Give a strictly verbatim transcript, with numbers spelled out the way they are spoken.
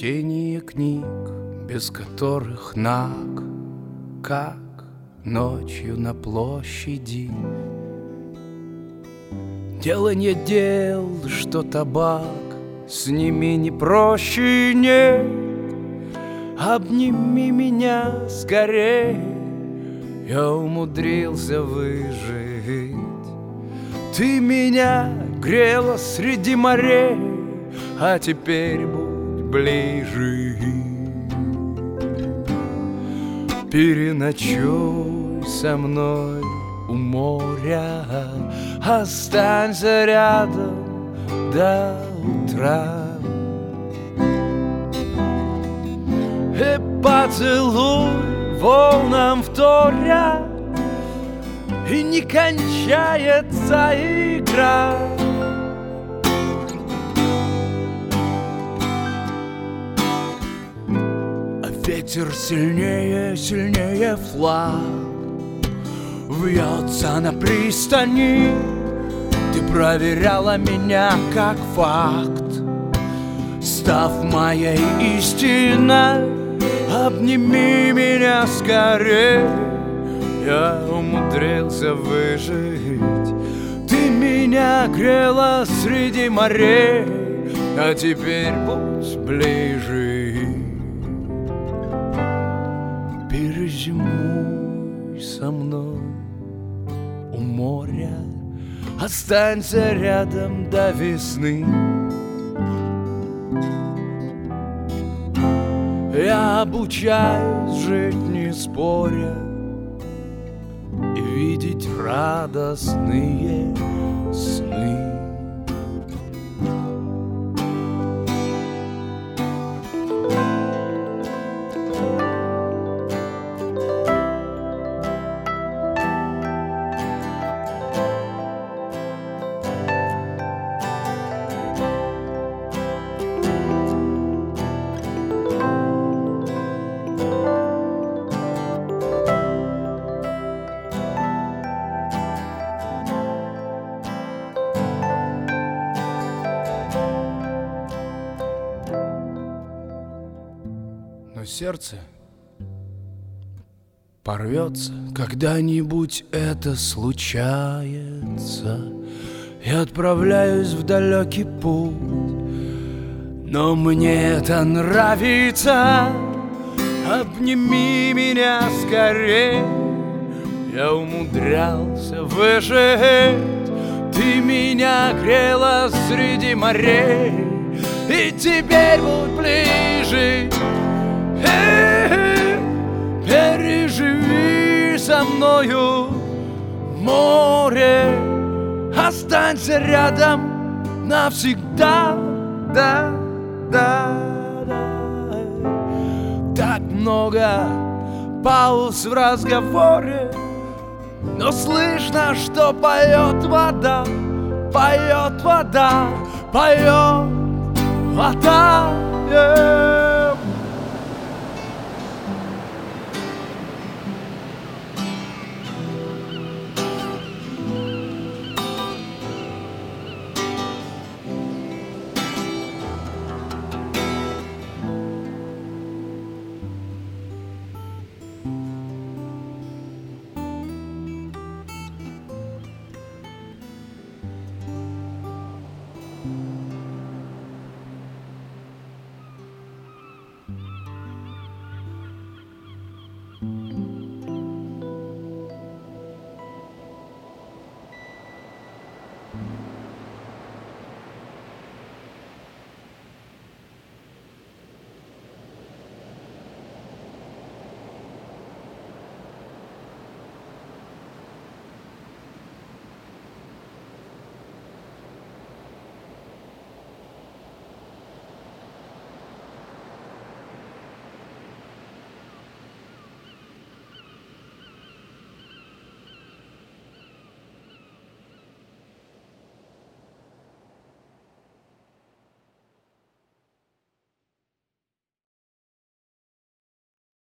чтение книг, без которых наг, как ночью на площади. Деланье дел, что табак, с ними не проще, нет. Обними меня скорее, я умудрился выжить. Ты меня грела среди морей, а теперь будь ближе. Переночуй со мной у моря, останься рядом до утра. И поцелуй волнам вторя, и не кончается игра. А ветер сильнее, сильнее флаг вьется на пристани. Ты проверяла меня как факт, став моей истиной. Обними меня скорее, я умудрился выжить. Ты меня грела среди морей, а теперь будь ближе. Перезимуй со мной у моря, останься рядом до весны. Я обучаюсь жить не споря и видеть радостные сны. Но сердце порвется, когда-нибудь это случается. Я отправляюсь в далекий путь, но мне это нравится. Обними меня скорее, я умудрялся выжить. Ты меня грела среди морей, и теперь будь ближе. Переживи со мною море, останься рядом навсегда. Да, да, да. Так много пауз в разговоре, но слышно, что поет вода, поет вода, поет вода. Yeah. Mm-hmm.